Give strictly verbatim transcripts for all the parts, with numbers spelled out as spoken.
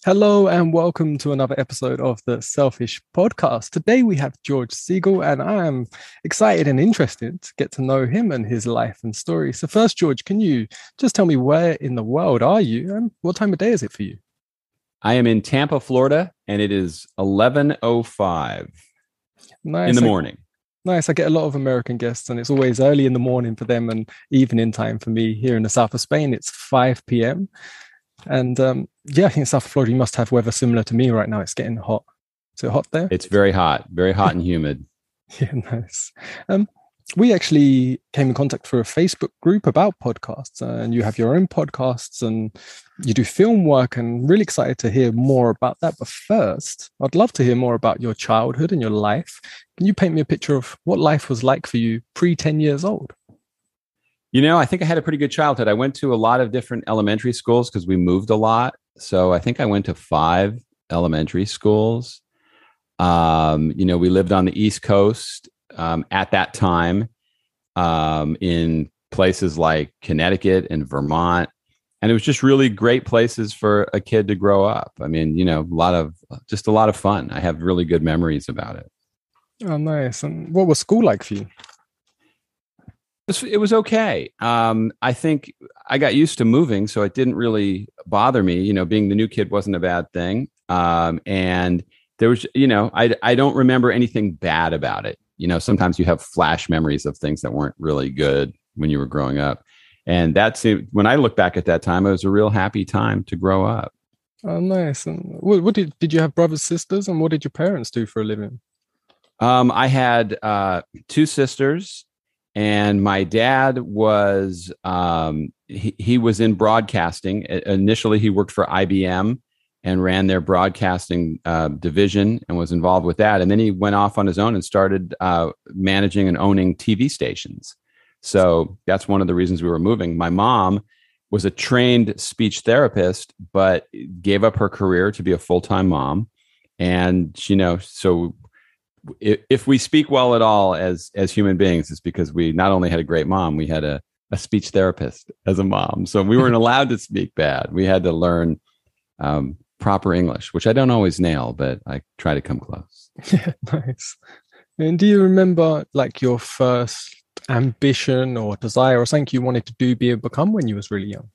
Hello and welcome to another episode of the Selfish Podcast. Today we have George Siegel, and I am excited and interested to get to know him and his life and story. So, first, George, can you just tell me where in the world are you and what time of day is it for you? I am in Tampa, Florida, and it is eleven oh five Nice. in the I, morning. nice. I get a lot of American guests, and it's always early in the morning for them and evening time for me. Here in the south of Spain, it's five p.m. And um, yeah, I think in South Florida, you must have weather similar to me right now. It's getting hot. Is it hot there? It's very hot, very hot and humid. Yeah, nice. Um, we actually came in contact through a Facebook group about podcasts, uh, and you have your own podcasts and you do film work, and really excited to hear more about that. But first, I'd love to hear more about your childhood and your life. Can you paint me a picture of what life was like for you pre ten years old? You know, I think I had a pretty good childhood. I went to a lot of different elementary schools because we moved a lot. So I think I went to five elementary schools. Um, you know, we lived on the East Coast um, at that time um, in places like Connecticut and Vermont. And it was just really great places for a kid to grow up. I mean, you know, a lot of, just a lot of fun. I have really good memories about it. Oh, nice. And what was school like for you? It was okay. Um, I think I got used to moving, so it didn't really bother me. You know, being the new kid wasn't a bad thing. Um, and there was, you know, I, I don't remember anything bad about it. You know, sometimes you have flash memories of things that weren't really good when you were growing up. And that's when I look back at that time, it was a real happy time to grow up. Oh, nice. And what, what did, did you have brothers, sisters, and what did your parents do for a living? Um, I had uh, two sisters. And my dad was, um, he, he was in broadcasting. Initially, he worked for I B M and ran their broadcasting uh, division and was involved with that. And then he went off on his own and started uh, managing and owning T V stations. So that's one of the reasons we were moving. My mom was a trained speech therapist, but gave up her career to be a full-time mom. And, you know, so if we speak well at all as as human beings, it's because we not only had a great mom, we had a, a speech therapist as a mom. So we weren't allowed to speak bad. We had to learn um, proper English, which I don't always nail, but I try to come close. Yeah, nice. And do you remember like your first ambition or desire or something you wanted to do, be, or become when you was really young?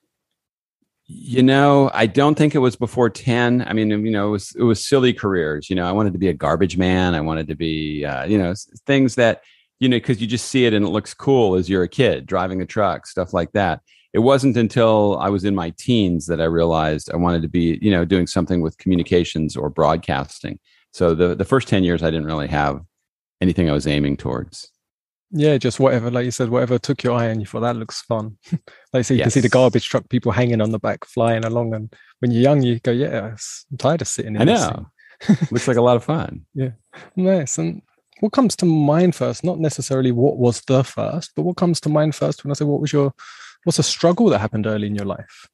You know, I don't think it was before ten. I mean, you know, it was it was silly careers. You know, I wanted to be a garbage man. I wanted to be, uh, you know, things that, you know, because you just see it and it looks cool as you're a kid driving a truck, stuff like that. It wasn't until I was in my teens that I realized I wanted to be, you know, doing something with communications or broadcasting. So the the first ten years, I didn't really have anything I was aiming towards. Yeah, just whatever, like you said, whatever took your eye and you thought that looks fun. Like so you Yes. can see the garbage truck, people hanging on the back, flying along. And when you're young, you go, yeah, I'm tired of sitting in I this know. thing. Looks like a lot of fun. Yeah, nice. And what comes to mind first? Not necessarily what was the first, but what comes to mind first when I say what was your, what's a struggle that happened early in your life?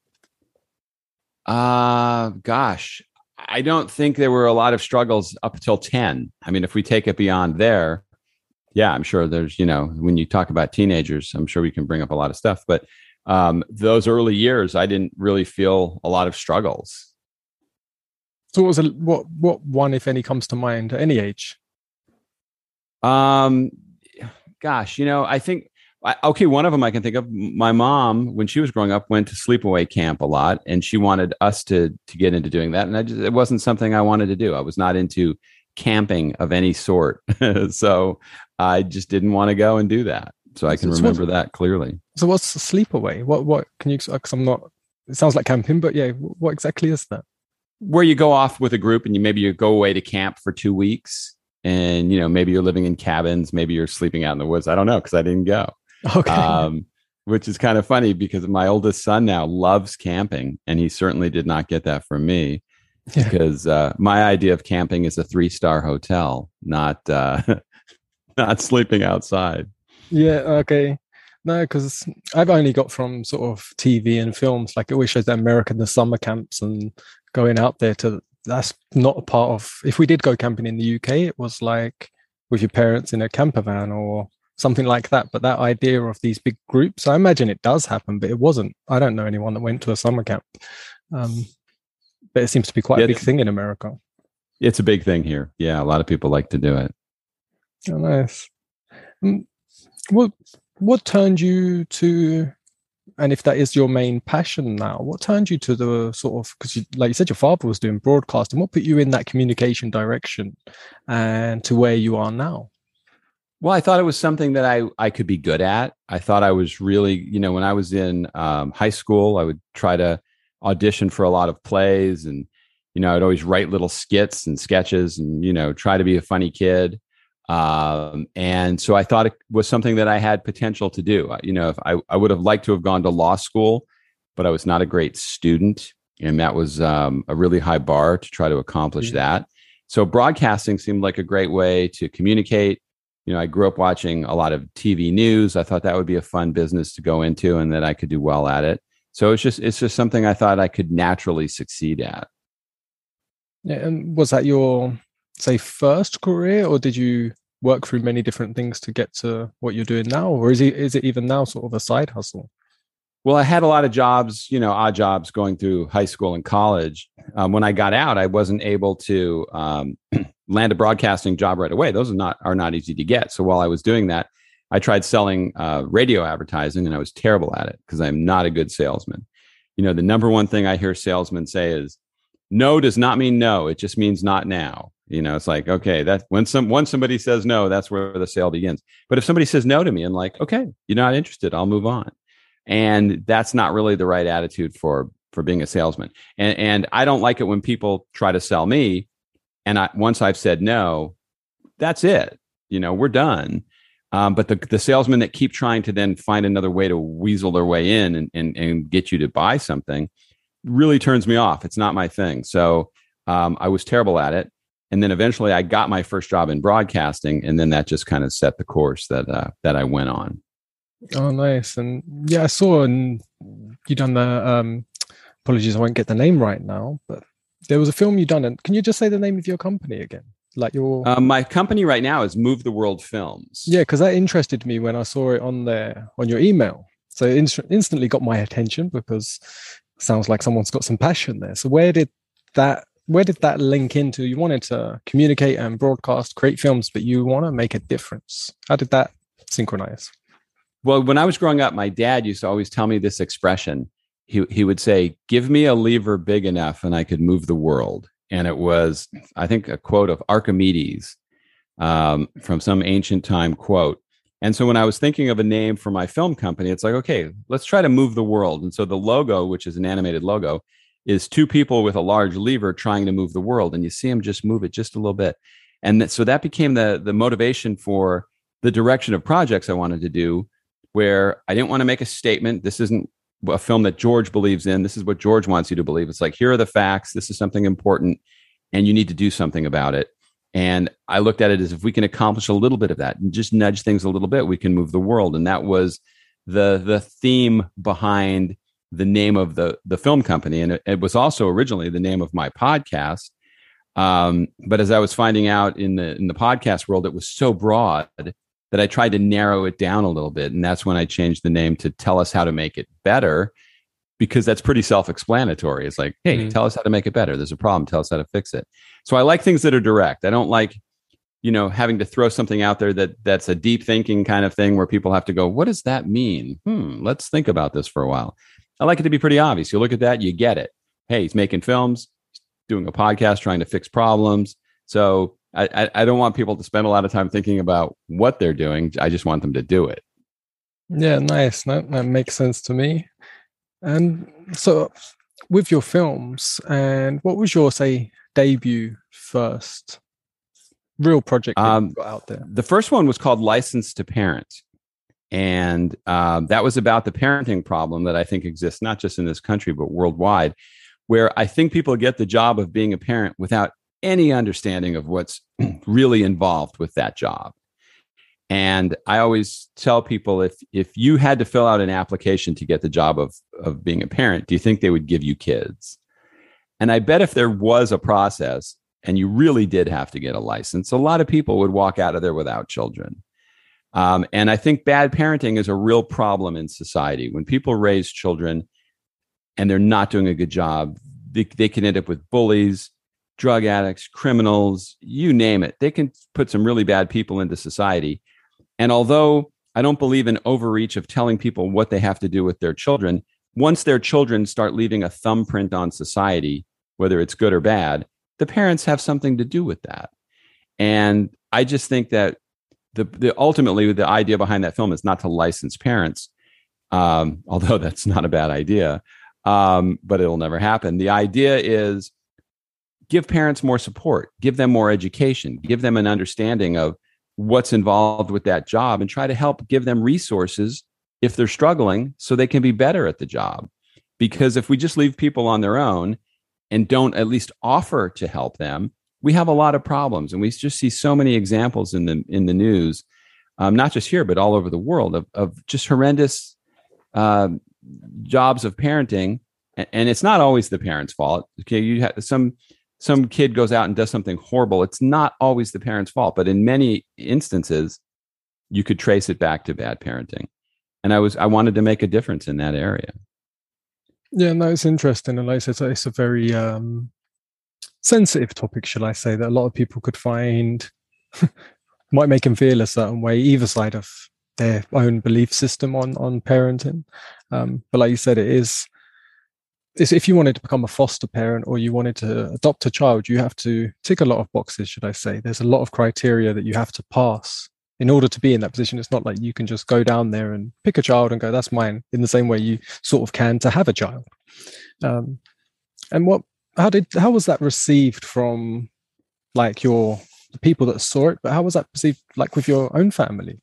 Uh, gosh, I don't think there were a lot of struggles up until ten. I mean, if we take it beyond there, yeah, I'm sure there's, you know, when you talk about teenagers, I'm sure we can bring up a lot of stuff. But um, those early years, I didn't really feel a lot of struggles. So what was a, what what one, if any, comes to mind at any age? Um, gosh, you know, I think, okay, one of them I can think of, my mom, when she was growing up, went to sleepaway camp a lot, and she wanted us to to get into doing that. And I just, it wasn't something I wanted to do. I was not into camping of any sort. So I just didn't want to go and do that. So I can so remember what, that clearly. So what's the sleepaway? What, what can you, because I'm not, it sounds like camping, but yeah, what exactly is that? Where you go off with a group and you maybe you go away to camp for two weeks and, you know, maybe you're living in cabins, maybe you're sleeping out in the woods. I don't know, because I didn't go. Okay. Um, which is kind of funny because my oldest son now loves camping, and he certainly did not get that from me. Yeah. Because uh, my idea of camping is a three-star hotel, not uh, not sleeping outside. Yeah, okay. No, because I've only got from sort of T V and films, like it always shows the American, the summer camps and going out there to, that's not a part of, if we did go camping in the U K, it was like with your parents in a camper van or something like that. But that idea of these big groups, I imagine it does happen, but it wasn't. I don't know anyone that went to a summer camp. Um, but it seems to be quite Yeah, a big thing in America. It's a big thing here. Yeah, a lot of people like to do it. Oh, nice. Um, what what turned you to, and if that is your main passion now, what turned you to the sort of, because you, like you said, your father was doing broadcasting. What put you in that communication direction and to where you are now? Well, I thought it was something that I, I could be good at. I thought I was really, you know, when I was in um, high school, I would try to audition for a lot of plays, and, you know, I'd always write little skits and sketches and, you know, try to be a funny kid. Um, and so I thought it was something that I had potential to do. You know, if I, I would have liked to have gone to law school, but I was not a great student. And that was um, a really high bar to try to accomplish Yeah. that. So broadcasting seemed like a great way to communicate. You know, I grew up watching a lot of T V news. I thought that would be a fun business to go into and that I could do well at it. So it's just, it's just something I thought I could naturally succeed at. Yeah, and was that your, say, first career, or did you work through many different things to get to what you're doing now? Or is it, is it even now sort of a side hustle? Well, I had a lot of jobs, you know, odd jobs going through high school and college. Um, when I got out, I wasn't able to um, land a broadcasting job right away. Those are not are not easy to get. So while I was doing that, I tried selling uh, radio advertising, and I was terrible at it because I'm not a good salesman. You know, the number one thing I hear salesmen say is, "No does not mean no. It just means not now." You know, it's like, okay, that when some once somebody says no, that's where the sale begins. But if somebody says no to me, I'm like, okay, you're not interested, I'll move on. And that's not really the right attitude for for being a salesman. And and I don't like it when people try to sell me, and I once I've said no, that's it. You know, we're done. Um, but the the salesmen that keep trying to then find another way to weasel their way in and and, and get you to buy something really turns me off. It's not my thing. So um, I was terrible at it. And then eventually I got my first job in broadcasting, and then that just kind of set the course that uh, that I went on. Oh, nice. And yeah, I saw, and you done the, um, apologies, I won't get the name right now, but there was a film you done. And can you just say the name of your company again? Like your... Um, my company right now is Move the World Films. Yeah, because that interested me when I saw it on there, on your email. So it inst- instantly got my attention because it sounds like someone's got some passion there. So where did that, where did that link into? You wanted to communicate and broadcast, create films, but you want to make a difference. How did that synchronize? Well, when I was growing up, my dad used to always tell me this expression. He he would say, "Give me a lever big enough and I could move the world." And it was, I think, a quote of Archimedes um, from some ancient time quote. And so when I was thinking of a name for my film company, it's like, okay, let's try to move the world. And so the logo, which is an animated logo, is two people with a large lever trying to move the world. And you see them just move it just a little bit. And that, so that became the the motivation for the direction of projects I wanted to do, where I didn't want to make a statement. This isn't a film that George believes in. This is what George wants you to believe. It's like, here are the facts. This is something important, and you need to do something about it. And I looked at it as, if we can accomplish a little bit of that and just nudge things a little bit, we can move the world. And that was the the theme behind the name of the the film company. And it, it was also originally the name of my podcast. Um, but as I was finding out in the in the podcast world, it was so broad that I tried to narrow it down a little bit. And that's when I changed the name to Tell Us How to Make It Better, because that's pretty self-explanatory. It's like, hey, mm-hmm. tell us how to make it better. There's a problem. Tell us how to fix it. So I like things that are direct. I don't like, you know, having to throw something out there that that's a deep thinking kind of thing where people have to go, what does that mean? Hmm, let's think about this for a while. I like it to be pretty obvious. You look at that, you get it. Hey, he's making films, he's doing a podcast, trying to fix problems. So I, I don't want people to spend a lot of time thinking about what they're doing. I just want them to do it. Yeah, nice. That, that makes sense to me. And so with your films, and what was your, say, debut first real project that um, you got out there? The first one was called License to Parent. And um, that was about the parenting problem that I think exists, not just in this country, but worldwide, where I think people get the job of being a parent without any understanding of what's really involved with that job. And I always tell people, if if you had to fill out an application to get the job of, of being a parent, do you think they would give you kids? And I bet if there was a process and you really did have to get a license, a lot of people would walk out of there without children. Um, and I think bad parenting is a real problem in society. When people raise children and they're not doing a good job, they, they can end up with bullies, drug addicts, criminals, you name it. They can put some really bad people into society. And although I don't believe in overreach of telling people what they have to do with their children, once their children start leaving a thumbprint on society, whether it's good or bad, the parents have something to do with that. And I just think that the, the ultimately the idea behind that film is not to license parents, um, although that's not a bad idea, um, but it'll never happen. The idea is give parents more support, give them more education, give them an understanding of what's involved with that job, and try to help give them resources if they're struggling so they can be better at the job. Because if we just leave people on their own and don't at least offer to help them, we have a lot of problems. And we just see so many examples in the in the news, um, not just here, but all over the world, of, of just horrendous uh, jobs of parenting. And, and it's not always the parent's fault. Okay, you have some some kid goes out and does something horrible. It's not always the parent's fault, but in many instances, you could trace it back to bad parenting. And I was I wanted to make a difference in that area. Yeah, no, it's interesting. And like I said, it's a very um, sensitive topic, shall I say, that a lot of people could find might make them feel a certain way, either side of their own belief system on on parenting. Um, but like you said, it is, it's, if you wanted to become a foster parent or you wanted to adopt a child, you have to tick a lot of boxes, should I say. There's a lot of criteria that you have to pass in order to be in that position. It's not like you can just go down there and pick a child and go, that's mine, in the same way you sort of can to have a child. Um, and what, how did, how was that received from like your, the people that saw it, but how was that perceived like with your own family?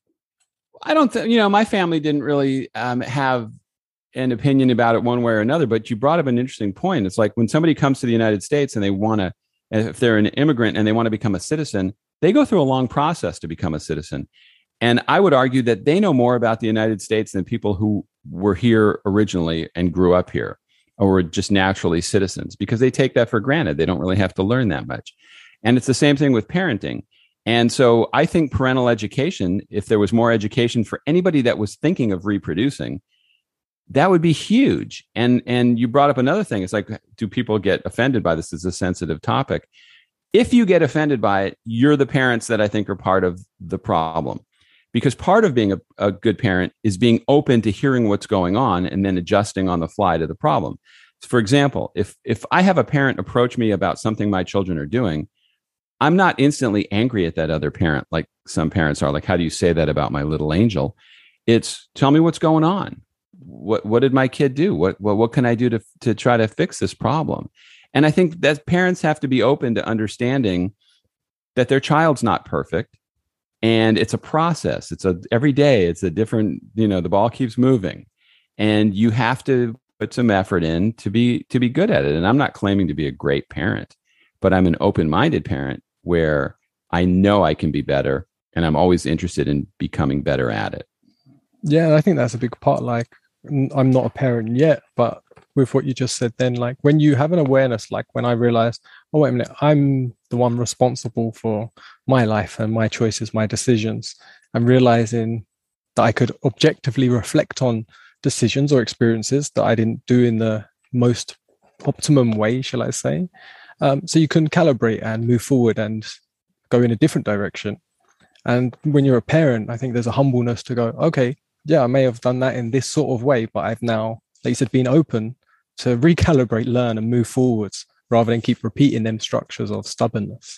I don't think, you know, my family didn't really um, have an opinion about it one way or another, but you brought up an interesting point. It's like when somebody comes to the United States and they want to, if they're an immigrant and they want to become a citizen, they go through a long process to become a citizen. And I would argue that they know more about the United States than people who were here originally and grew up here or were just naturally citizens, because they take that for granted. They don't really have to learn that much. And it's the same thing with parenting. And so I think parental education, if there was more education for anybody that was thinking of reproducing, that would be huge. And, and you brought up another thing. It's like, do people get offended by this? It's a sensitive topic. If you get offended by it, you're the parents that I think are part of the problem. Because part of being a, a good parent is being open to hearing what's going on and then adjusting on the fly to the problem. So for example, if if I have a parent approach me about something my children are doing, I'm not instantly angry at that other parent like some parents are. Like, how do you say that about my little angel? It's, tell me what's going on. What what did my kid do? What what, what can I do to to try to fix this problem? And I think that parents have to be open to understanding that their child's not perfect, and it's a process. It's a every day. It's a different, you know, the ball keeps moving, and you have to put some effort in to be to be good at it. And I'm not claiming to be a great parent, but I'm an open-minded parent where I know I can be better, and I'm always interested in becoming better at it. Yeah, I think that's a big part. Like, I'm not a parent yet, but with what you just said then, like when you have an awareness, like when I realized, oh, wait a minute, I'm the one responsible for my life and my choices, my decisions, and realizing that I could objectively reflect on decisions or experiences that I didn't do in the most optimum way, shall I say. Um, so you can calibrate and move forward and go in a different direction. And when you're a parent, I think there's a humbleness to go, okay, yeah, I may have done that in this sort of way, but I've now, like you said, been open to recalibrate, learn, and move forwards rather than keep repeating them structures of stubbornness.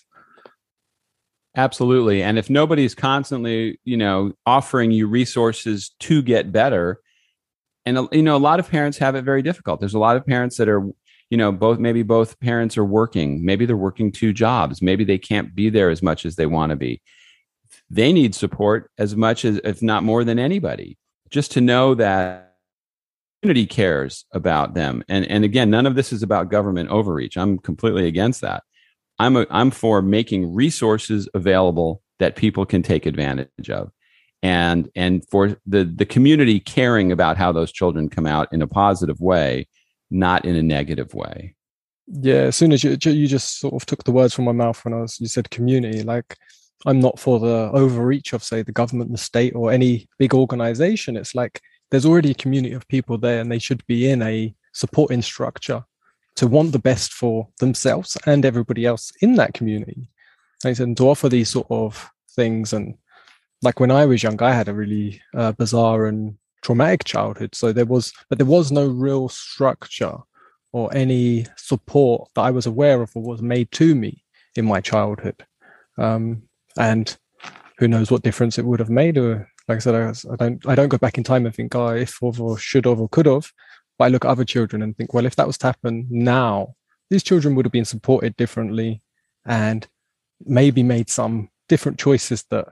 Absolutely. And if nobody's constantly, you know, offering you resources to get better, and, you know, a lot of parents have it very difficult. There's a lot of parents that are, you know, both, maybe both parents are working. Maybe they're working two jobs. Maybe they can't be there as much as they want to be. They need support as much as, if not more than anybody, just to know that community cares about them. And, and again, none of this is about government overreach. I'm completely against that. I'm a, I'm for making resources available that people can take advantage of, and and for the the community caring about how those children come out in a positive way, not in a negative way. Yeah, as soon as you you just sort of took the words from my mouth when I was you said community. Like, I'm not for the overreach of, say, the government, the state, or any big organization. It's like there's already a community of people there, and they should be in a supporting structure to want the best for themselves and everybody else in that community. And to offer these sort of things. And like when I was young, I had a really uh, bizarre and traumatic childhood. So there was, but there was no real structure or any support that I was aware of or was made to me in my childhood. Um, and who knows what difference it would have made. Or like I said, I, I don't, I don't go back in time and think, oh, if of or should have or could have. But I look at other children and think, well, if that was to happen now, these children would have been supported differently and maybe made some different choices that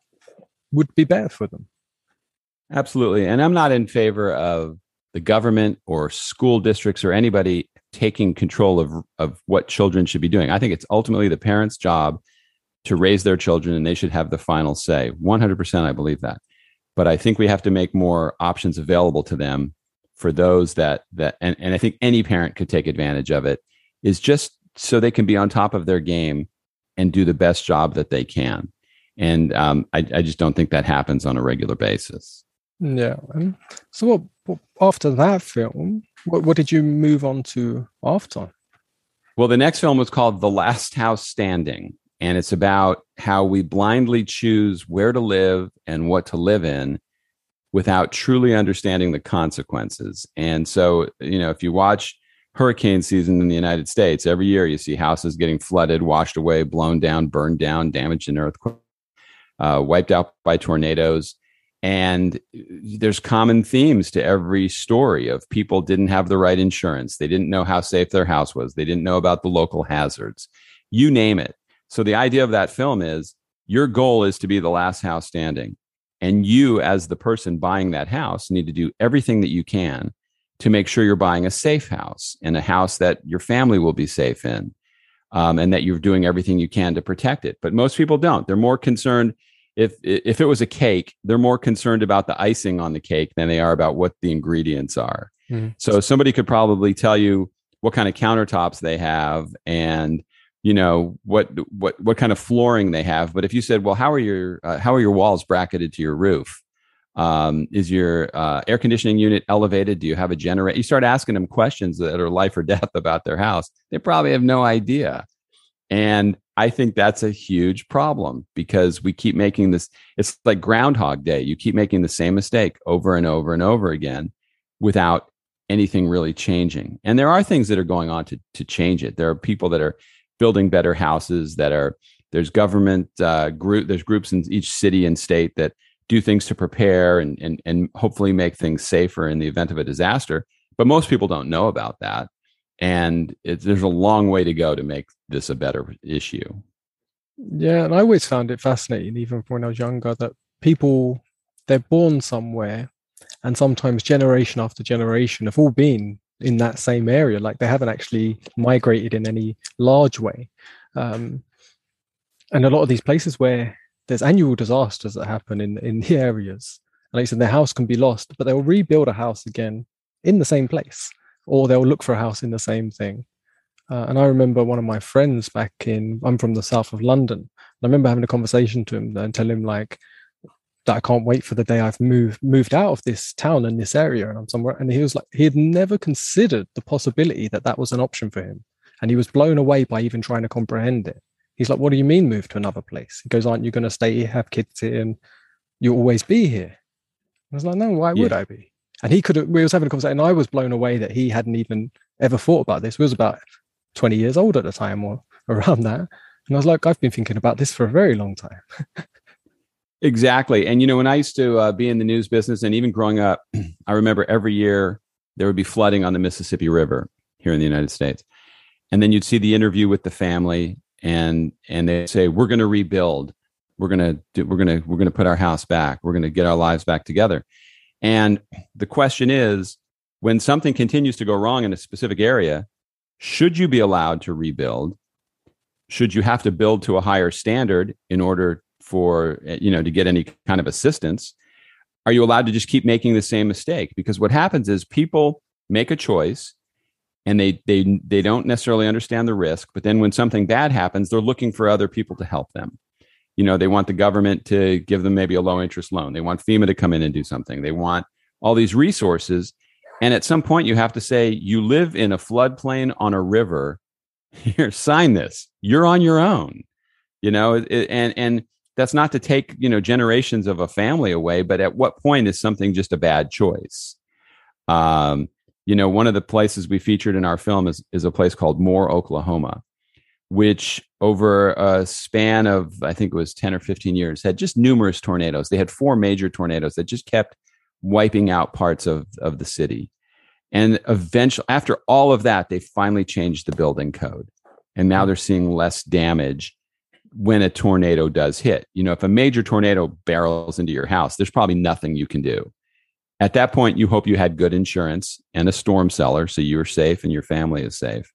would be better for them. Absolutely. And I'm not in favor of the government or school districts or anybody taking control of, of what children should be doing. I think it's ultimately the parents' job to raise their children, and they should have the final say. one hundred percent, I believe that. But I think we have to make more options available to them for those that, that and, and I think any parent could take advantage of it, is just so they can be on top of their game and do the best job that they can. And um, I, I just don't think that happens on a regular basis. Yeah. Um, so what, what, after that film, what, what did you move on to after? Well, the next film was called The Last House Standing. And it's about how we blindly choose where to live and what to live in without truly understanding the consequences. And so, you know, if you watch hurricane season in the United States, every year you see houses getting flooded, washed away, blown down, burned down, damaged in earthquake, uh, wiped out by tornadoes. And there's common themes to every story of people didn't have the right insurance. They didn't know how safe their house was. They didn't know about the local hazards. You name it. So the idea of that film is your goal is to be the last house standing. And you, as the person buying that house, need to do everything that you can to make sure you're buying a safe house and a house that your family will be safe in, um, and that you're doing everything you can to protect it. But most people don't. They're more concerned. If if it was a cake, they're more concerned about the icing on the cake than they are about what the ingredients are. Mm. So somebody could probably tell you what kind of countertops they have and, you know, what what what kind of flooring they have. But if you said, well, how are your uh, how are your walls bracketed to your roof? Um, is your uh, air conditioning unit elevated? Do you have a generator? You start asking them questions that are life or death about their house. They probably have no idea. And I think that's a huge problem because we keep making this, it's like Groundhog Day. You keep making the same mistake over and over and over again without anything really changing. And there are things that are going on to, to change it. There are people that are building better houses that are, there's government uh, group, there's groups in each city and state that do things to prepare and, and, and hopefully make things safer in the event of a disaster. But most people don't know about that. And it, there's a long way to go to make this a better issue. Yeah, and I always found it fascinating, even when I was younger, that people, they're born somewhere, and sometimes generation after generation have all been in that same area. Like they haven't actually migrated in any large way. Um, and a lot of these places where there's annual disasters that happen in, in the areas, and like I said, their house can be lost, but they'll rebuild a house again in the same place, or they'll look for a house in the same thing. Uh, and I remember one of my friends back in, I'm from the south of London. And I remember having a conversation to him and telling him like that I can't wait for the day I've moved moved out of this town and this area and I'm somewhere. And he was like, he had never considered the possibility that that was an option for him. And he was blown away by even trying to comprehend it. He's like, what do you mean move to another place? He goes, aren't you going to stay here, have kids here, and you'll always be here? I was like, no, why would yeah. I be? And he could have, we was having a conversation, and I was blown away that he hadn't even ever thought about this. He was about twenty years old at the time or around that. And I was like, I've been thinking about this for a very long time. Exactly. And, you know, when I used to uh, be in the news business and even growing up, I remember every year there would be flooding on the Mississippi River here in the United States. And then you'd see the interview with the family and, and they say, we're going to rebuild. We're going to do, we're going to, we're going to put our house back. We're going to get our lives back together. And the question is, when something continues to go wrong in a specific area, should you be allowed to rebuild? Should you have to build to a higher standard in order for, you know, to get any kind of assistance? Are you allowed to just keep making the same mistake? Because what happens is people make a choice and they they they don't necessarily understand the risk. But then when something bad happens, they're looking for other people to help them. You know, they want the government to give them maybe a low interest loan. They want FEMA to come in and do something. They want all these resources. And at some point, you have to say, you live in a floodplain on a river. Here, sign this. You're on your own. You know, it, and and that's not to take, you know, generations of a family away. But at what point is something just a bad choice? Um, you know, one of the places we featured in our film is is a place called Moore, Oklahoma, which over a span of, I think it was ten or fifteen years, had just numerous tornadoes. They had four major tornadoes that just kept wiping out parts of, of the city. And eventually, after all of that, they finally changed the building code. And now they're seeing less damage when a tornado does hit. You know, if a major tornado barrels into your house, there's probably nothing you can do. At that point, you hope you had good insurance and a storm cellar so you're safe and your family is safe.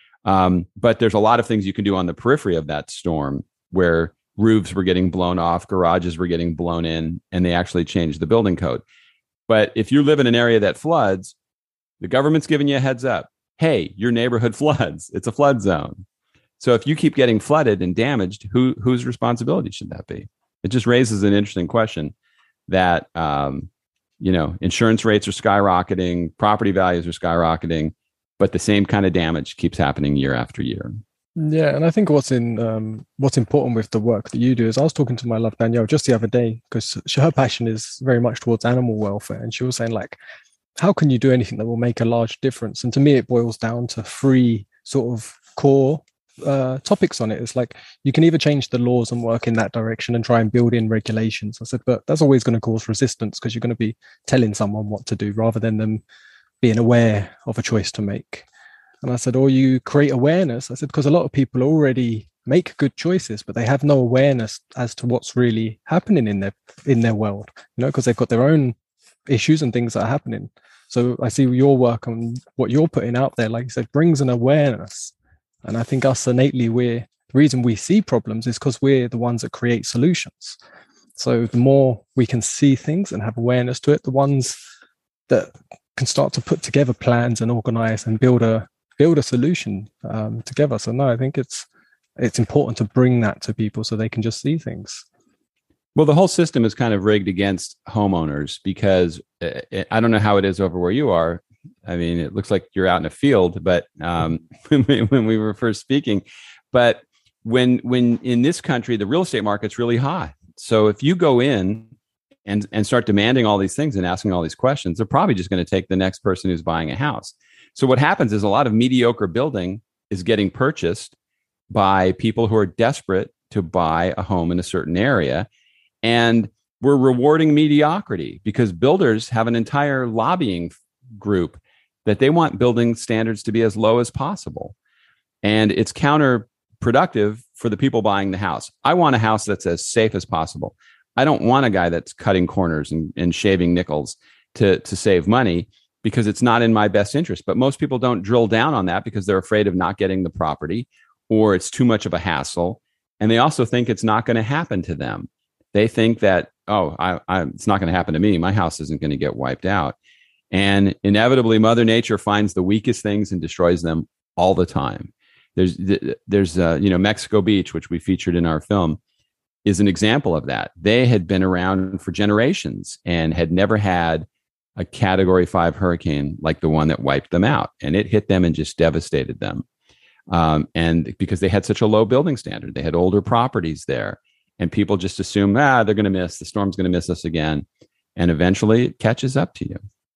Um, but there's a lot of things you can do on the periphery of that storm where roofs were getting blown off, garages were getting blown in, and they actually changed the building code. But if you live in an area that floods, the government's giving you a heads up. Hey, your neighborhood floods. It's a flood zone. So if you keep getting flooded and damaged, who whose responsibility should that be? It just raises an interesting question that, um, you know, insurance rates are skyrocketing, property values are skyrocketing, but the same kind of damage keeps happening year after year. Yeah, and I think what's in um, what's important with the work that you do is I was talking to my love Danielle just the other day because her passion is very much towards animal welfare, and she was saying like, how can you do anything that will make a large difference? And to me, it boils down to three sort of core uh, topics on it. It's like you can either change the laws and work in that direction and try and build in regulations. I said, but that's always going to cause resistance because you're going to be telling someone what to do rather than them being aware of a choice to make. And I said, or you create awareness. I said, because a lot of people already make good choices, but they have no awareness as to what's really happening in their in their world, you know, because they've got their own issues and things that are happening. So I see your work and what you're putting out there, like you said, brings an awareness. And I think us innately, we're the reason we see problems is because we're the ones that create solutions. So the more we can see things and have awareness to it, the ones that can start to put together plans and organize and build a build a solution um, together. So no, I think it's it's important to bring that to people so they can just see things. Well, the whole system is kind of rigged against homeowners because it, I don't know how it is over where you are. I mean, it looks like you're out in a field, but um, when, we, when we were first speaking, but when when in this country, the real estate market's really hot. So if you go in and, and start demanding all these things and asking all these questions, they're probably just going to take the next person who's buying a house. So what happens is a lot of mediocre building is getting purchased by people who are desperate to buy a home in a certain area. And we're rewarding mediocrity because builders have an entire lobbying group that they want building standards to be as low as possible. And it's counterproductive for the people buying the house. I want a house that's as safe as possible. I don't want a guy that's cutting corners and, and shaving nickels to, to save money because it's not in my best interest. But most people don't drill down on that because they're afraid of not getting the property or it's too much of a hassle. And they also think it's not going to happen to them. They think that, oh, I, I, it's not going to happen to me. My house isn't going to get wiped out. And inevitably, Mother Nature finds the weakest things and destroys them all the time. There's, there's, uh, you know, Mexico Beach, which we featured in our film, is an example of that. They had been around for generations and had never had a Category Five hurricane like the one that wiped them out, and it hit them and just devastated them. Um, and because they had such a low building standard, they had older properties there. And people just assume, ah, they're going to miss, the storm's going to miss us again. And eventually it catches up to you.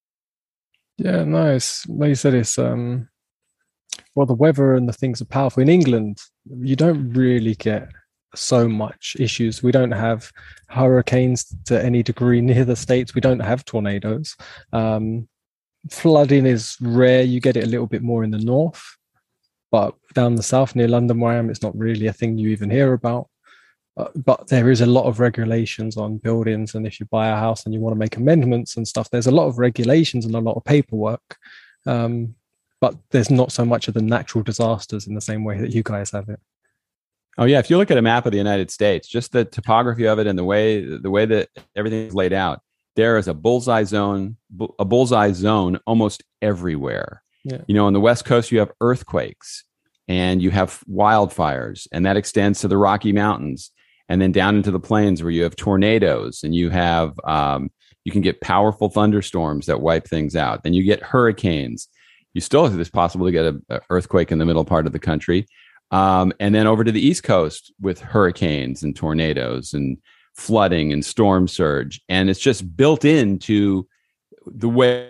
Yeah, nice. Like you said, it's, um, well, the weather and the things are powerful. In England, you don't really get so much issues. We don't have hurricanes to any degree near the States. We don't have tornadoes. Um, flooding is rare. You get it a little bit more in the north. But down the south near London where I am, it's not really a thing you even hear about. Uh, but there is a lot of regulations on buildings. And if you buy a house and you want to make amendments and stuff, there's a lot of regulations and a lot of paperwork. Um, but there's not so much of the natural disasters in the same way that you guys have it. Oh, yeah. If you look at a map of the United States, just the topography of it and the way the way that everything is laid out, there is a bullseye zone, a bullseye zone almost everywhere. Yeah. You know, on the West Coast, you have earthquakes and you have wildfires, and that extends to the Rocky Mountains. And then down into the plains where you have tornadoes and you have, um, You can get powerful thunderstorms that wipe things out. Then you get hurricanes. You still, it's possible to get an earthquake in the middle part of the country. Um, and then over to the East Coast with hurricanes and tornadoes and flooding and storm surge. And it's just built into the way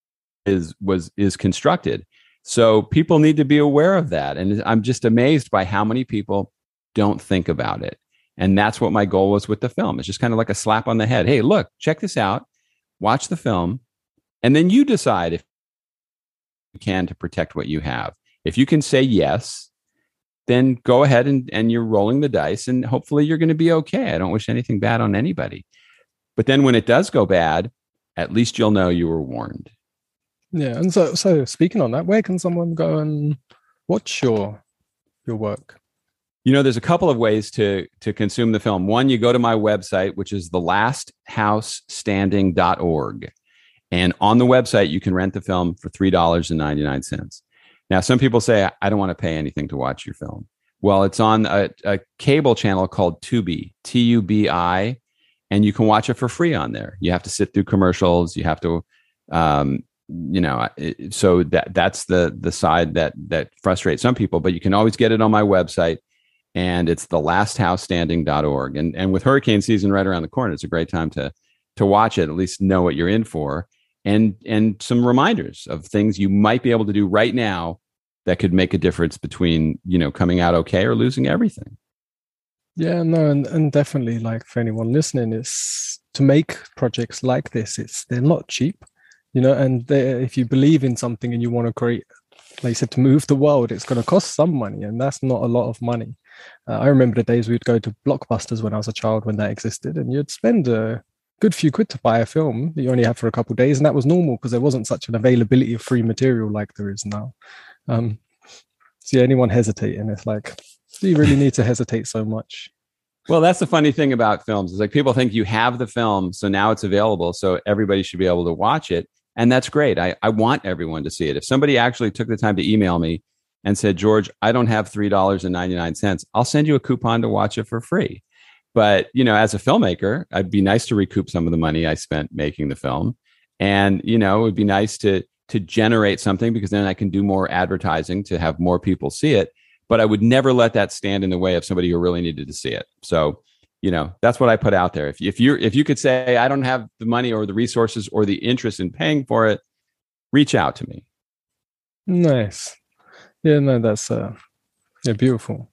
is was is constructed. So people need to be aware of that. And I'm just amazed by how many people don't think about it. And that's what my goal was with the film. It's just kind of like a slap on the head. Hey, look, check this out. Watch the film. And then you decide if you can to protect what you have. If you can say yes, then go ahead and, and you're rolling the dice and hopefully you're going to be okay. I don't wish anything bad on anybody. But then when it does go bad, at least you'll know you were warned. Yeah. And so, so speaking on that, where can someone go and watch your, your work? You know, there's a couple of ways to, to consume the film. One, you go to my website, which is the last house standing dot org. And on the website, you can rent the film for three dollars and ninety-nine cents. Now, some people say, I don't want to pay anything to watch your film. Well, it's on a, a cable channel called Tubi, T U B I, and you can watch it for free on there. You have to sit through commercials. You have to, um, you know, it, so that that's the the side that that frustrates some people. But you can always get it on my website, and it's the last house standing dot org. And and with hurricane season right around the corner, it's a great time to to watch it. At least know what you're in for, and and some reminders of things you might be able to do right now that could make a difference between, you know, coming out okay or losing everything. Yeah, no, and, and definitely, like, for anyone listening, it's to make projects like this, it's they're not cheap, you know, and if you believe in something and you want to create, like you said, to move the world, it's going to cost some money, and that's not a lot of money. Uh, I remember the days we'd go to Blockbusters when I was a child, when that existed, and you'd spend a good few quid to buy a film that you only have for a couple of days, and that was normal because there wasn't such an availability of free material like there is now. Um, see anyone hesitating, it's like, do you really need to hesitate so much? Well, that's the funny thing about films. Is like people think you have the film, so now it's available, so everybody should be able to watch it. And that's great. I, I want everyone to see it. If somebody actually took the time to email me and said, George, I don't have three dollars and ninety-nine cents, I'll send you a coupon to watch it for free. But, you know, as a filmmaker, I'd be nice to recoup some of the money I spent making the film. And, you know, it would be nice to to generate something, because then I can do more advertising to have more people see it. But I would never let that stand in the way of somebody who really needed to see it. So, you know, that's what I put out there. If, if you're, if you could say, I don't have the money or the resources or the interest in paying for it, reach out to me. Nice. Yeah, no, that's uh, yeah, beautiful.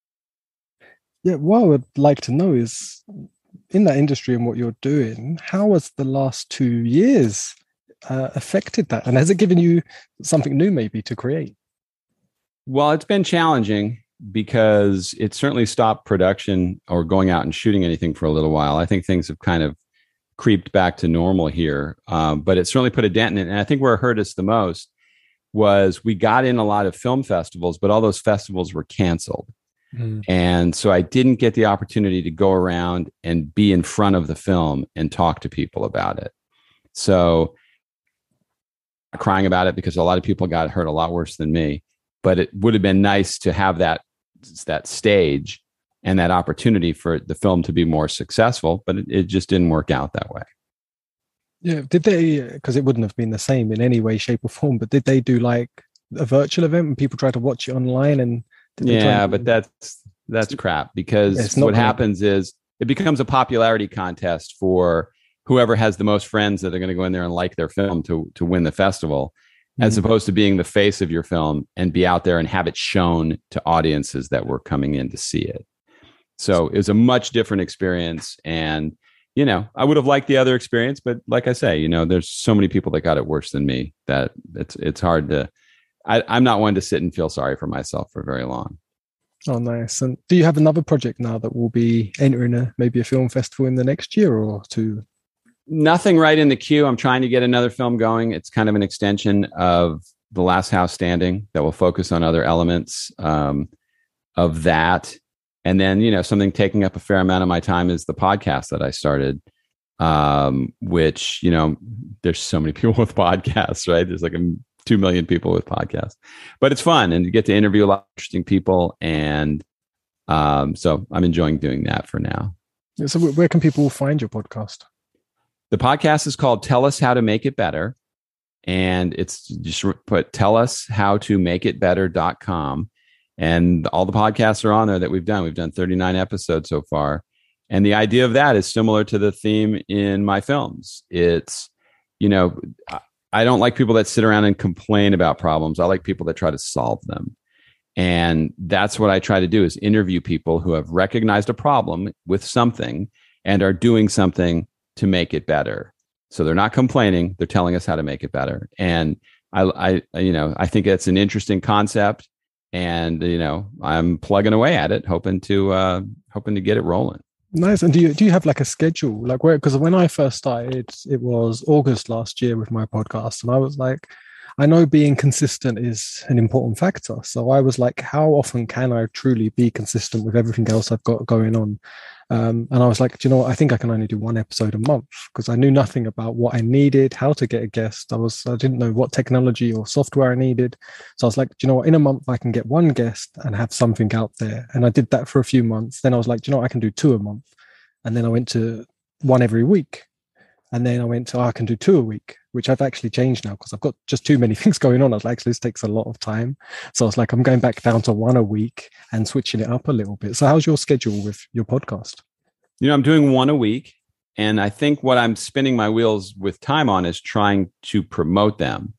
Yeah, what I would like to know is, in that industry and what you're doing, how has the last two years uh, affected that? And has it given you something new maybe to create? Well, it's been challenging because it certainly stopped production or going out and shooting anything for a little while. I think things have kind of creeped back to normal here, um, but it certainly put a dent in it. And I think where it hurt us the most was we got in a lot of film festivals, but all those festivals were canceled. Mm. And so I didn't get the opportunity to go around and be in front of the film and talk to people about it. So crying about it because a lot of people got hurt a lot worse than me. But it would have been nice to have that that stage and that opportunity for the film to be more successful, but it, it just didn't work out that way. Yeah, did they, because it wouldn't have been the same in any way, shape or form, but did they do like a virtual event and people try to watch it online? And yeah, but that's that's crap, because what happens is it becomes a popularity contest for whoever has the most friends that are going to go in there and like their film to to win the festival. As opposed to being the face of your film and be out there and have it shown to audiences that were coming in to see it. So it was a much different experience. And, you know, I would have liked the other experience, but like I say, you know, there's so many people that got it worse than me that it's it's hard to, I, I'm not one to sit and feel sorry for myself for very long. Oh, nice. And do you have another project now that will be entering a maybe a film festival in the next year or two? Nothing right in the queue. I'm trying to get another film going. It's kind of an extension of The Last House Standing that will focus on other elements um, of that. And then, you know, something taking up a fair amount of my time is the podcast that I started, um, which, you know, there's so many people with podcasts, right? There's like a, two million people with podcasts, but it's fun and you get to interview a lot of interesting people. And um, so I'm enjoying doing that for now. Yeah, so where can people find your podcast? the podcast is called Tell Us How to Make It Better. And it's just put tell us how to make it better dot com. And all the podcasts are on there that we've done. We've done thirty-nine episodes so far. And the idea of that is similar to the theme in my films. It's, you know, I don't like people that sit around and complain about problems. I like people that try to solve them. And that's what I try to do, is interview people who have recognized a problem with something and are doing something to make it better. So they're not complaining, they're telling us how to make it better. And I, I you know, I think it's an interesting concept. And, you know, I'm plugging away at it, hoping to uh, hoping to get it rolling. Nice. And do you do you have like a schedule? Like where, because when I first started, it was August last year with my podcast. And I was like, I know being consistent is an important factor. So I was like, how often can I truly be consistent with everything else I've got going on? Um, and I was like, do you know what? I think I can only do one episode a month, because I knew nothing about what I needed, how to get a guest. I was, I didn't know what technology or software I needed. So I was like, do you know what? In a month, I can get one guest and have something out there. And I did that for a few months. Then I was like, do you know what? I can do two a month. And then I went to one every week. And then I went to, oh, I can do two a week, which I've actually changed now because I've got just too many things going on. I was like, this takes a lot of time. So I was like, I'm going back down to one a week and switching it up a little bit. So how's your schedule with your podcast? You know, I'm doing one a week. And I think what I'm spinning my wheels with time on is trying to promote them.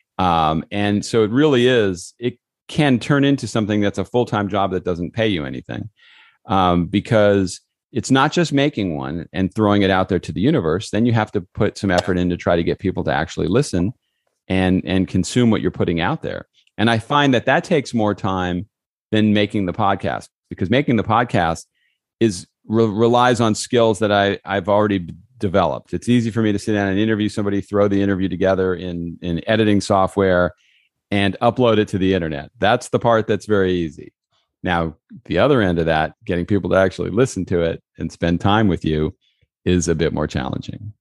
Um, and so it really is, it can turn into something that's a full-time job that doesn't pay you anything. Um, because it's not just making one and throwing it out there to the universe. Then you have to put some effort in to try to get people to actually listen and, and consume what you're putting out there. And I find that that takes more time than making the podcast, because making the podcast is re- relies on skills that I, I've already developed. It's easy for me to sit down and interview somebody, throw the interview together in, in editing software and upload it to the internet. That's the part that's very easy. Now, the other end of that, getting people to actually listen to it and spend time with you, is a bit more challenging.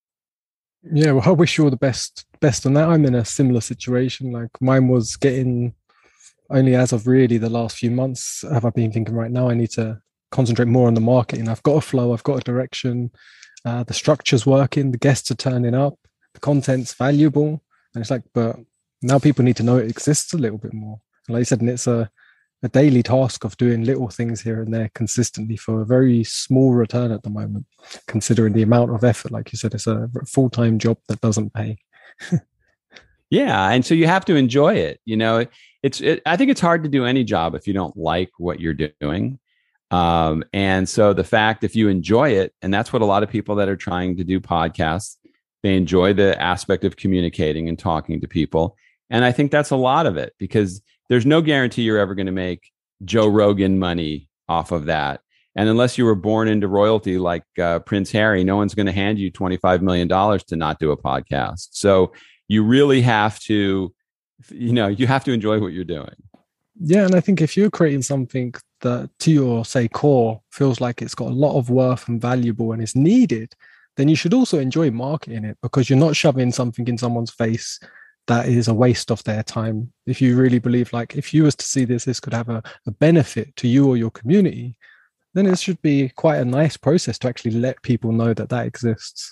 Yeah, well, I wish you all the best best on that. I'm in a similar situation. Like mine was getting, only as of really the last few months have I been thinking, right now I need to concentrate more on the marketing. I've got a flow, I've got a direction, uh, the structure's working, the guests are turning up, the content's valuable. And it's like, but now people need to know it exists a little bit more. And like you said, and it's a a daily task of doing little things here and there consistently for a very small return at the moment, considering the amount of effort. Like you said, it's a full-time job that doesn't pay. Yeah. And so you have to enjoy it. You know, it's, it, I think it's hard to do any job if you don't like what you're doing. Um, and so the fact, if you enjoy it, and that's what a lot of people that are trying to do podcasts, they enjoy the aspect of communicating and talking to people. And I think that's a lot of it, because there's no guarantee you're ever going to make Joe Rogan money off of that. And unless you were born into royalty like uh, Prince Harry, no one's going to hand you twenty-five million dollars to not do a podcast. So you really have to, you know, you have to enjoy what you're doing. Yeah. And I think if you're creating something that to your, say, core feels like it's got a lot of worth and valuable and is needed, then you should also enjoy marketing it, because you're not shoving something in someone's face that is a waste of their time. If you really believe, like, if you was to see this, this could have a, a benefit to you or your community, then it should be quite a nice process to actually let people know that that exists.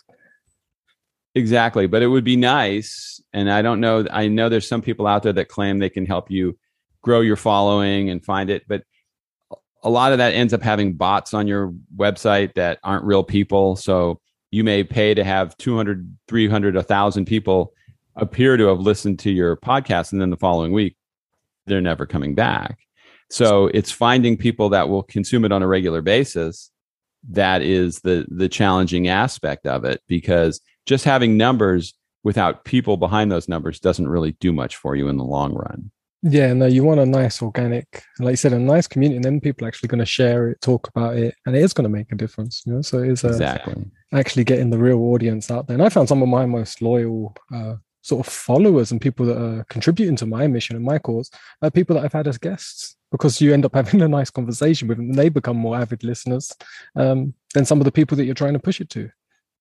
Exactly. But it would be nice. And I don't know, I know there's some people out there that claim they can help you grow your following and find it. But a lot of that ends up having bots on your website that aren't real people. So you may pay to have two hundred, three hundred, one thousand people appear to have listened to your podcast, and then the following week they're never coming back. So it's finding people that will consume it on a regular basis that is the the challenging aspect of it, because just having numbers without people behind those numbers doesn't really do much for you in the long run. Yeah, no, you want a nice organic, like you said, a nice community, and then people are actually going to share it, talk about it, and it is going to make a difference. You know, so it is a, exactly actually getting the real audience out there. And I found some of my most loyal uh, sort of followers and people that are contributing to my mission and my cause are people that I've had as guests, because you end up having a nice conversation with them and they become more avid listeners um, than some of the people that you're trying to push it to.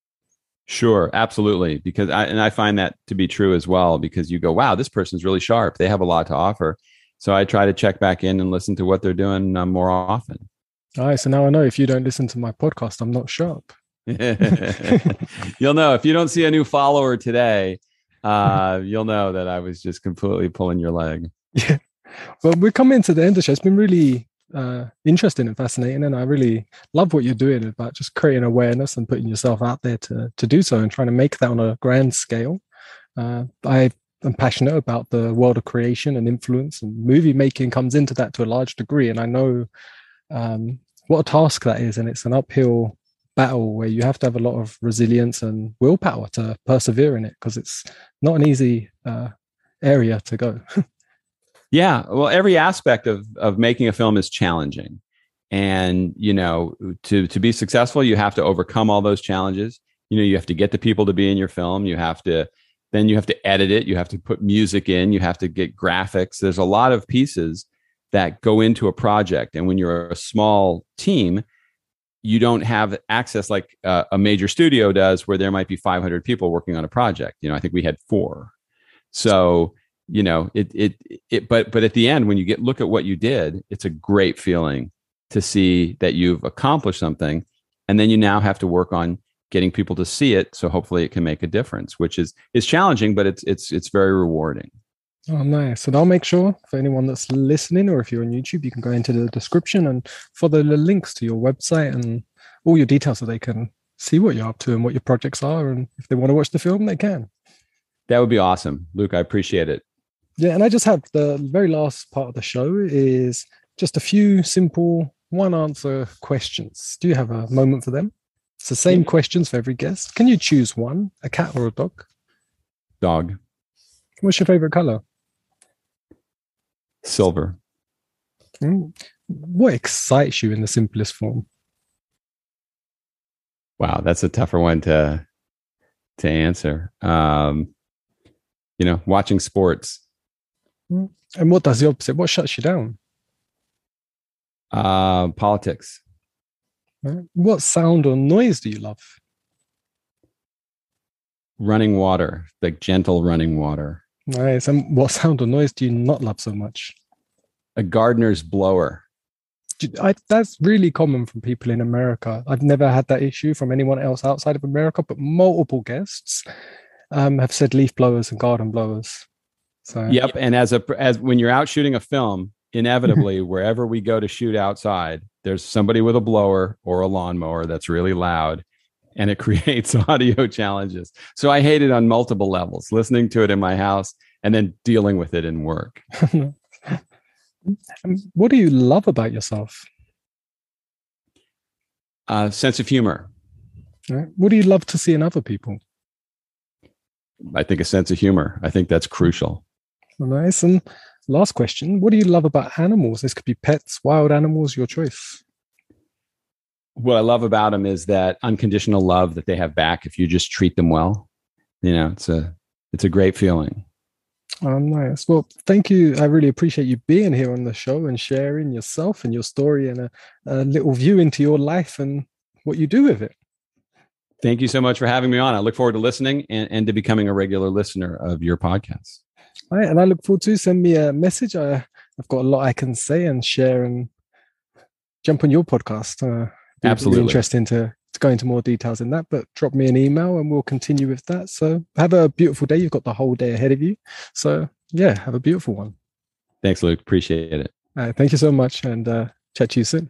Sure, absolutely. Because I, and I find that to be true as well, because you go, wow, this person's really sharp. They have a lot to offer. So I try to check back in and listen to what they're doing uh, more often. All right. So now I know if you don't listen to my podcast, I'm not sharp. You'll know if you don't see a new follower today. Uh, you'll know that I was just completely pulling your leg. Yeah. Well, we're coming to the end of the show. It's been really uh, interesting and fascinating, and I really love what you're doing about just creating awareness and putting yourself out there to to do so and trying to make that on a grand scale. Uh, I am passionate about the world of creation and influence, and movie making comes into that to a large degree. And I know um, what a task that is, and it's an uphill battle where you have to have a lot of resilience and willpower to persevere in it, because it's not an easy uh, area to go. Yeah, well, every aspect of of making a film is challenging, and you know, to to be successful, you have to overcome all those challenges. You know, you have to get the people to be in your film. You have to then you have to edit it. You have to put music in. You have to get graphics. There's a lot of pieces that go into a project, and when you're a small team, you don't have access like uh, a major studio does, where there might be five hundred people working on a project. You know, I think we had four, so. You know, it, it, it, but, but at the end, when you get, look at what you did, it's a great feeling to see that you've accomplished something. And then you now have to work on getting people to see it. So hopefully it can make a difference, which is, is challenging, but it's, it's, it's very rewarding. Oh, nice. And I'll make sure for anyone that's listening, or if you're on YouTube, you can go into the description and follow the links to your website and all your details so they can see what you're up to and what your projects are. And if they want to watch the film, they can. That would be awesome. Luke, I appreciate it. Yeah, and I just have the very last part of the show is just a few simple one answer questions. Do you have a moment for them? It's the same yeah. questions for every guest. Can you choose one, a cat or a dog? Dog. What's your favorite color? Silver. Mm. What excites you in the simplest form? Wow, that's a tougher one to to answer. Um, you know, watching sports. And what does the opposite? What shuts you down? Uh, politics. What sound or noise do you love? Running water, like gentle running water. Nice. And what sound or noise do you not love so much? A gardener's blower. I, that's really common from people in America. I've never had that issue from anyone else outside of America, but multiple guests um, have said leaf blowers and garden blowers. So, yep, and as a as when you're out shooting a film, inevitably wherever we go to shoot outside, there's somebody with a blower or a lawnmower that's really loud, and it creates audio challenges. So I hate it on multiple levels, listening to it in my house and then dealing with it in work. What do you love about yourself? Uh, sense of humor. Right. What do you love to see in other people? I think a sense of humor. I think that's crucial. Nice. And last question, what do you love about animals? This could be pets, wild animals, your choice. What I love about them is that unconditional love that they have back if you just treat them well. You know, it's a it's a great feeling. Oh, nice. Well, thank you. I really appreciate you being here on the show and sharing yourself and your story and a, a little view into your life and what you do with it. Thank you so much for having me on. I look forward to listening and, and to becoming a regular listener of your podcast. All right, and I look forward to send me a message. I, I've got a lot I can say and share and jump on your podcast. Uh, Absolutely. Really interesting to, to go into more details in that, but drop me an email and we'll continue with that. So have a beautiful day. You've got the whole day ahead of you. So yeah, have a beautiful one. Thanks, Luke. Appreciate it. All right, thank you so much, and uh, chat to you soon.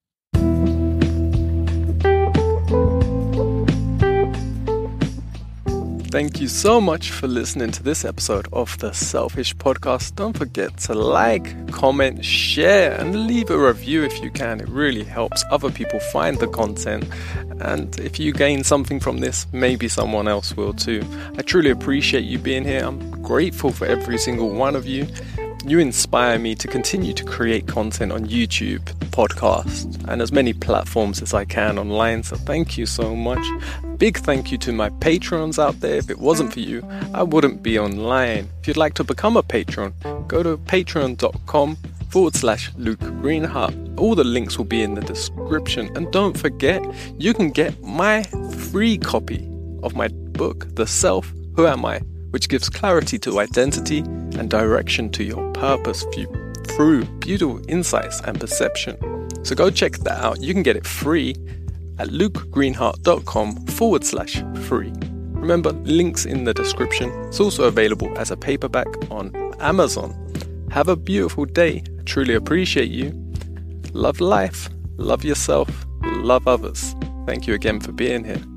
Thank you so much for listening to this episode of the Selfish Podcast. Don't forget to like, comment, share, and leave a review if you can. It really helps other people find the content. And if you gain something from this, maybe someone else will too. I truly appreciate you being here. I'm grateful for every single one of you. You inspire me to continue to create content on YouTube, podcasts, and as many platforms as I can online. So thank you so much. Big thank you to my patrons out there. If it wasn't for you, I wouldn't be online. If you'd like to become a patron, go to patreon.com forward slash Luke Greenhut. All the links will be in the description. And don't forget, you can get my free copy of my book, The Self, Who Am I?, which gives clarity to identity and direction to your purpose through beautiful insights and perception. So go check that out. You can get it free at lukegreenheart.com forward slash free. Remember, links in the description. It's also available as a paperback on Amazon. Have a beautiful day. I truly appreciate you. Love life, love yourself, love others. Thank you again for being here.